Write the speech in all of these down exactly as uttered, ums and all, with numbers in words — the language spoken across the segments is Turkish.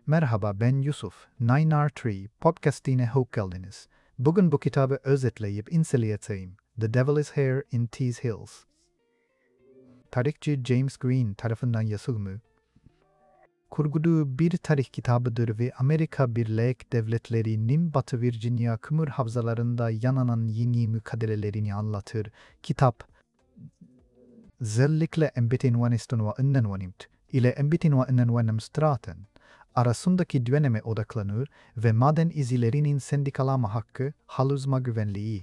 Merhaba, ben Yusuf. nine R üç podcastine hoş geldiniz. Bugün bu kitabı özetleyip inceleyeceğim. The Devil is Here in Tees Hills. Tarihçi James Green tarafından yazılmış. Kurgudu bir tarih kitabıdır ve Amerika Birleşik Devletleri'nin Batı Virginia kömür havzalarında yananan yeni mücadelelerini anlatır. Kitap, özellikle embetin vaniston ve ünlenvanimt ile embetin ve ünlenvanim straten arasındaki döneme odaklanır ve maden izlerinin sendikalama hakkı, haluzma güvenliği,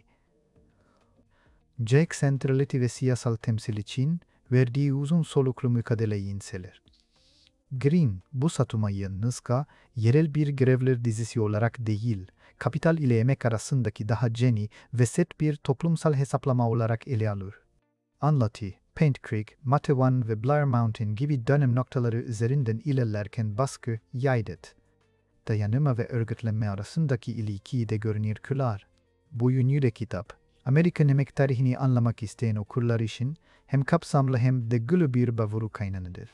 Jack centrality ve siyasal temsil için verdiği uzun soluklu mücadeleyi inceler. Green, bu satmayı yalnızca yerel bir grevler dizisi olarak değil, kapital ile emek arasındaki daha geniş ve sert bir toplumsal hesaplama olarak ele alır. Anlatı, Paint Creek, Matewan ve Blair Mountain gibi dönem noktaları üzerinden ilerlerken baskı, yaydet. Dayanıma ve örgütlenme arasındaki ilişkiyi de görünür kılar. Bu yönüyle kitap, Amerikan emek tarihini anlamak isteyen okurlar için hem kapsamlı hem de güçlü bir bavuru kaynağıdır.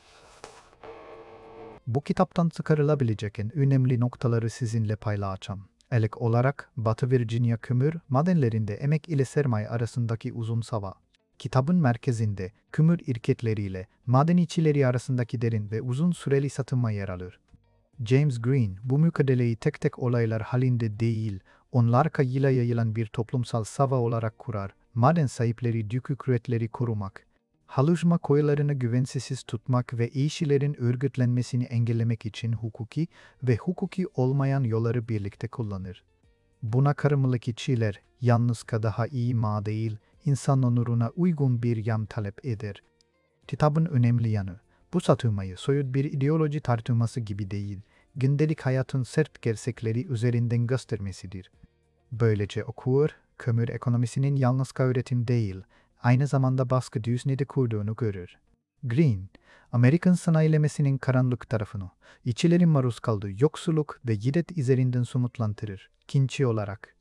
Bu kitaptan çıkarılabilecek en önemli noktaları sizinle paylaşacağım. İlk olarak Batı Virginia kömür madenlerinde emek ile sermaye arasındaki uzun savaş. Kitabın merkezinde kömür irketleriyle maden işçileri arasındaki derin ve uzun süreli satışma yer alır. James Green bu mücadeleyi tek tek olaylar halinde değil, onlarca yıla yayılan bir toplumsal savaş olarak kurar. Maden sahipleri dükük üretleri korumak, halujma koyularını güvensiz tutmak ve işçilerin örgütlenmesini engellemek için hukuki ve hukuki olmayan yolları birlikte kullanır. Buna karımlık işçiler yalnızca daha iyi ma değil, insan onuruna uygun bir yam talep eder. Kitabın önemli yanı, bu satılmayı soyut bir ideoloji tartışması gibi değil, gündelik hayatın sert gerçekleri üzerinden göstermesidir. Böylece okur, kömür ekonomisinin yalnızca üretim değil, aynı zamanda baskı düzeninde kurduğunu görür. Green, Amerikan sanayilemesinin karanlık tarafını, işçilerin maruz kaldığı yoksulluk ve şiddet üzerinden somutlandırır, ikinci olarak.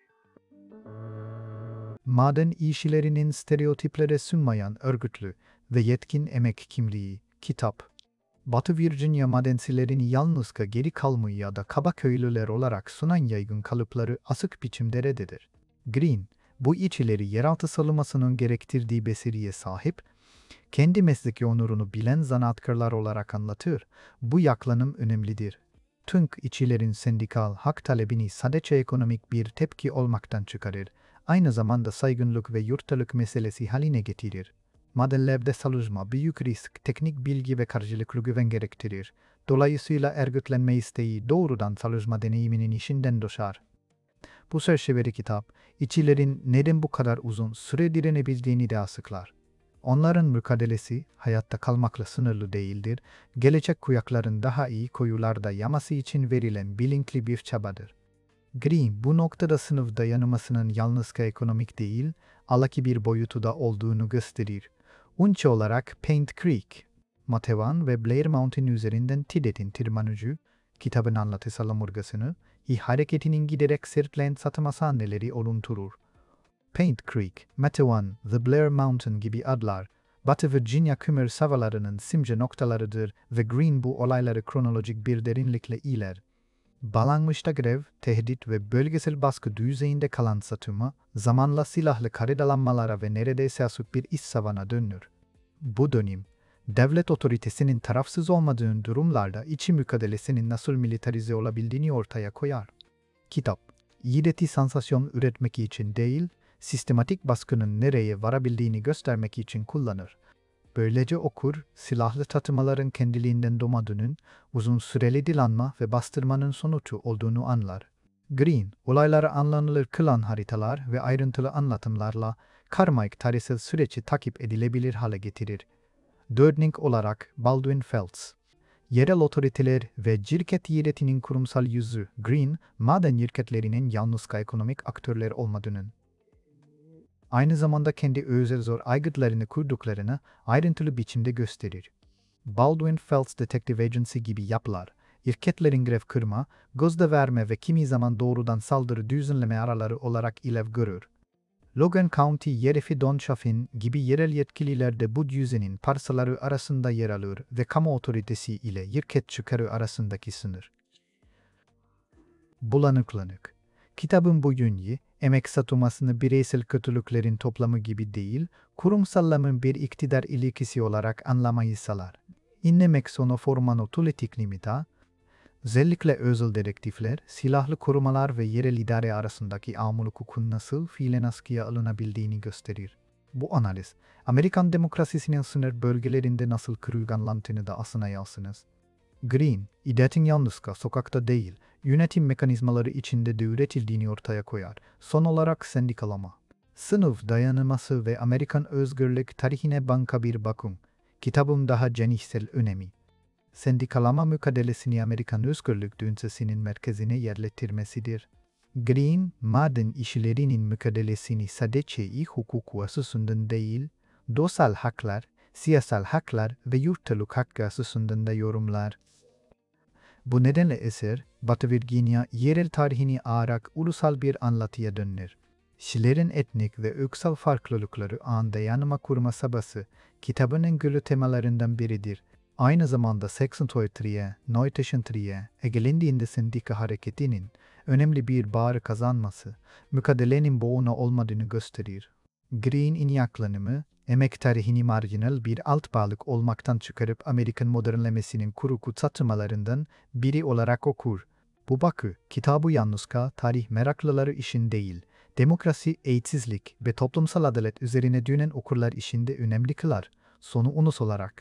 Maden işçilerinin stereotiplere sunmayan örgütlü ve yetkin emek kimliği, kitap. Batı Virginia madencilerin yalnızca geri kalmayı ya da kaba köylüler olarak sunan yaygın kalıpları asık biçimde reddedir. Green, bu işçileri yeraltı salınmasının gerektirdiği beceriye sahip, kendi mesleki onurunu bilen zanaatkarlar olarak anlatır. Bu yaklanım önemlidir. Tünk işçilerin sendikal hak talebini sadece ekonomik bir tepki olmaktan çıkarır, aynı zamanda saygınlık ve yurttalık meselesi haline getirir. Madenlerde çalışma büyük risk, teknik bilgi ve karşılıklı güven gerektirir. Dolayısıyla örgütlenme isteği doğrudan çalışma deneyiminin içinden doğar. Bu çerçevede kitap, işçilerin neden bu kadar uzun süre direnebildiğini de açıklar. Onların mücadelesi hayatta kalmakla sınırlı değildir, gelecek kuşakların daha iyi koyularda yaması için verilen bilinçli bir çabadır. Green bu noktada sınıf dayanımasının yalnızca ekonomik değil, alaki bir boyutu da olduğunu gösterir. Unçe olarak Paint Creek, Matewan ve Blair Mountain üzerinden Tibet'in tırmanıcı, kitabın anlatısal omurgasını, i hareketinin giderek sertleyen satma sahneleri olunturur. Paint Creek, Matewan, The Blair Mountain gibi adlar, Batı Virginia kömür savaşlarının simge noktalarıdır ve Green bu olayları kronolojik bir derinlikle iler. Bağlanmışta grev, tehdit ve bölgesel baskı düzeyinde kalan satışma, zamanla silahlı karadalanmalara ve neredeyse asık bir iç savana dönür. Bu dönem, devlet otoritesinin tarafsız olmadığı durumlarda içi mücadelesinin nasıl militarize olabildiğini ortaya koyar. Kitap, şiddeti sansasyon üretmek için değil, sistematik baskının nereye varabildiğini göstermek için kullanır. Böylece okur, silahlı çatışmaların kendiliğinden doğmadığının, uzun süreli dilanma ve bastırmanın sonucu olduğunu anlar. Green, olayları anlanılır kılan haritalar ve ayrıntılı anlatımlarla karmaik tarihsel süreci takip edilebilir hale getirir. Dördüncü olarak Baldwin Felts. Yerel otoriteler ve şirket yönetinin kurumsal yüzü, Green, maden şirketlerinin yalnızca ekonomik aktörler olmadığının, aynı zamanda kendi özel zor aygıtlarını kurduklarını ayrıntılı biçimde gösterir. Baldwin Felts Detective Agency gibi yapılar, şirketlerin grev kırma, gözde verme ve kimi zaman doğrudan saldırı düzenleme araları olarak ilev görür. Logan County Sheriff'i Don Chaffin gibi yerel yetkililer de bu düzenin parçaları arasında yer alır ve kamu otoritesi ile şirket çıkarı arasındaki sınır, bulanıklanık. Kitabın bu yönü, emek satılmasını bireysel kötülüklerin toplamı gibi değil, kurumsallamın bir iktidar ilişkisi olarak anlamayı sağlar. İnlemek sonu formano politik limita, özellikle özel dedektifler, silahlı korumalar ve yerel idare arasındaki amul hukukun nasıl fiilen askıya alınabildiğini gösterir. Bu analiz, Amerikan demokrasisinin sınır bölgelerinde nasıl kırılganlandığını da aslına yansınız. Green, iddiatın yalnızca sokakta değil, yönetim mekanizmaları içinde de üretildiğini ortaya koyar. Son olarak sendikalama. Sınıf dayanıması ve Amerikan özgürlük tarihine banka bir bakım. Kitabın daha genişsel önemi. Sendikalama mücadelesini Amerikan özgürlük dünyasının merkezine yerleştirmesidir. Green, maden işçilerinin mücadelesini sadece iyi hukuku asasından değil, doğasal haklar, siyasal haklar ve yurttalık hakkı asasından da yorumlar. Bu nedenle eser, Batı Virginia yerel tarihini ağarak ulusal bir anlatıya döner. Şilerin etnik ve ırksal farklılıkları ağında yanıma kurma çabası, kitabın en güçlü temalarından biridir. Aynı zamanda seksen Toytriye, Neutaşıntriye, Egelendiğinde sendika hareketinin önemli bir bağrı kazanması, mükadelenin boğuna olmadığını gösterir. Green'in yaklanımı, emek tarihini marjinal bir alt bağlık olmaktan çıkarıp Amerikan modernlemesinin kuru kutsatmalarından biri olarak okur. Bu bakı, kitabı yalnızca tarih meraklıları için değil, demokrasi, eğitsizlik ve toplumsal adalet üzerine dönen okurlar için de önemli kılar. Sonu unus olarak.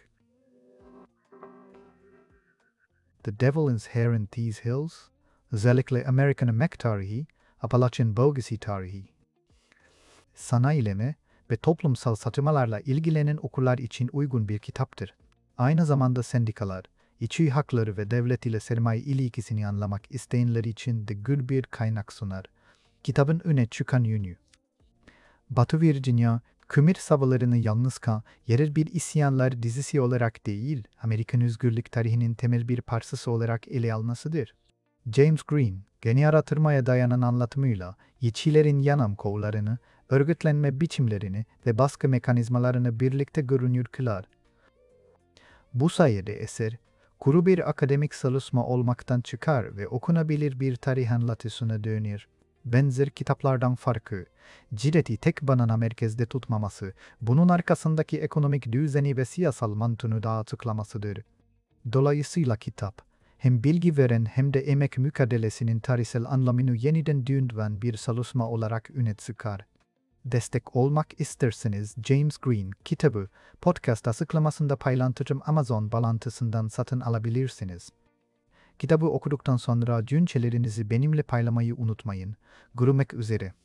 The Devil is Here in These Hills, özellikle Amerikan emek tarihi, Appalachian bölgesi tarihi. Sanayileme ve toplumsal satışmalarla ilgilenen okurlar için uygun bir kitaptır. Aynı zamanda sendikalar, işçi hakları ve devlet ile sermaye ilişkisini anlamak isteyenler için de gül bir kaynak sunar. Kitabın öne çıkan yönü. Batı Virginia, kömür savalarını yalnızca yerel bir isyanlar dizisi olarak değil, Amerikan özgürlük tarihinin temel bir parçası olarak ele almasıdır. James Green, geni aratırmaya dayanan anlatımıyla işçilerin yanam kollarını, örgütlenme biçimlerini ve baskı mekanizmalarını birlikte görünür kılar. Bu sayede eser, kuru bir akademik çalışma olmaktan çıkar ve okunabilir bir tarih anlatısına dönür. Benzer kitaplardan farkı, ciddiyeti tek banana merkezde tutmaması, bunun arkasındaki ekonomik düzeni ve siyasal mantığını da açıklamasıdır. Dolayısıyla kitap, hem bilgi veren hem de emek mücadelesinin tarihsel anlamını yeniden düşündüren bir çalışma olarak öne çıkar. Destek olmak isterseniz James Green kitabı podcast açıklamasında paylaştığım Amazon bağlantısından satın alabilirsiniz. Kitabı okuduktan sonra düşüncelerinizi benimle paylaşmayı unutmayın. Görüşmek üzere.